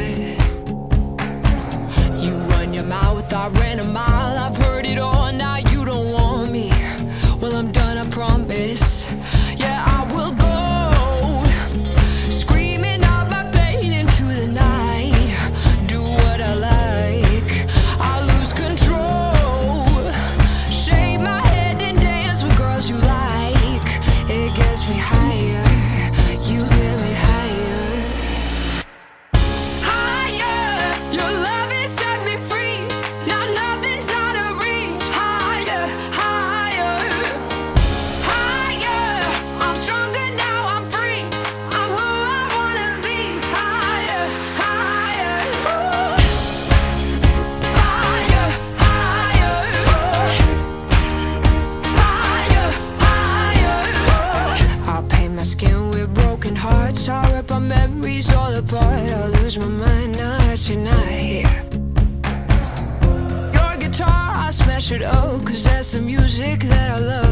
You run your mouth, I ran a mile. I've heard it all, now you don't want me. Well, I'm done, I promise. Yeah, I will go, screaming out my pain into the night. Do what I like, I lose control. Shake my head and dance with girls you like. It gets me higher, you get me higher. Higher, your love has set me free. Now nothing's out of reach. Higher, higher, higher. I'm stronger now, I'm free. I'm who I wanna be. Higher, higher, higher, higher, higher, higher. I'll paint my skin with broken hearts. I'll rip our memories all apart. I'll lose my mind now that you're not here. Your guitar, I smash it up, 'cause that's the music that I love.